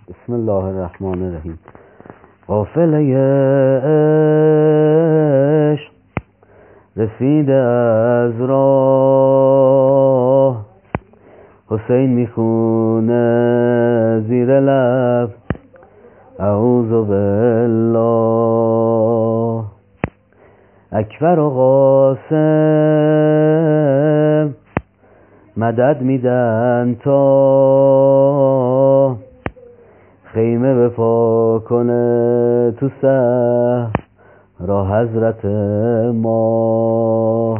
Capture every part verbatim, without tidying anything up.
بسم الله الرحمن الرحیم. قافله عشق رسیده از راه، حسین میخونه زیر لب اعوذ بالله. اکبر و قاسم مدد میدن تا خیمه بپا کنه تو صحرا حضرت ما.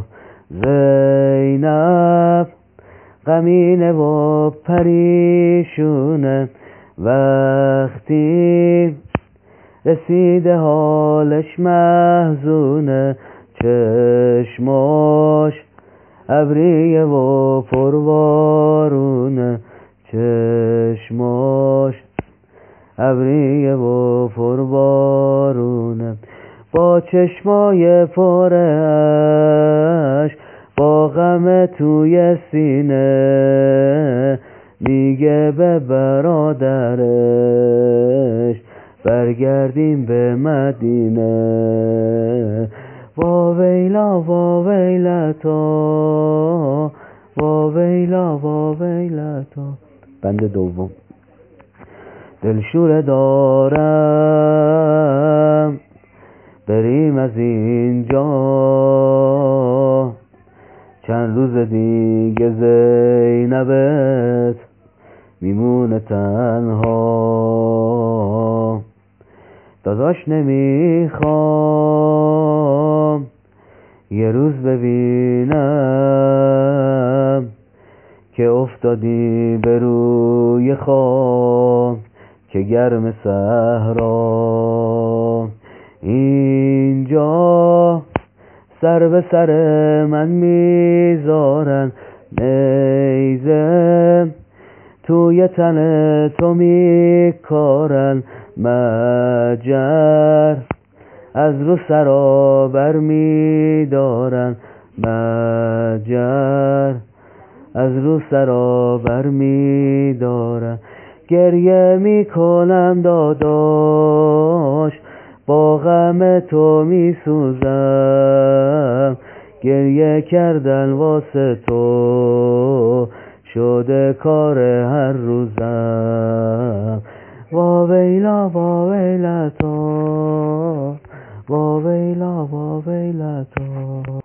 زینب غمینه و پریشونه، وقتی رسیده حالش محزونه. چشماش ابریه و پروارونه، چشماش ابریه و پروارونه. با چشمای پرش با غم توی سینه، میگه به برادرش برگردیم به مدینه. وا ویلا وا ویلتا، وا ویلا وا ویلتا. بند دوم. دلشوره دارم بریم از اینجا، چند روز دیگه زینبت میمونه تنها. داداش نمیخوام یه روز ببینم که افتادی به روی خاک، که گرم صحرا. اینجا سر به سر من میذارن، نیزه توی تن تو میکارن. مجر از رو سرا بر میدارن، مجر از رو سرا بر میدارن. گریه میکنم داداش، با غم تو میسوزم. گریه کردن واسه تو شده کار هر روزم. وا ویلا وا ویلتا، وا ویلا وا ویلتا.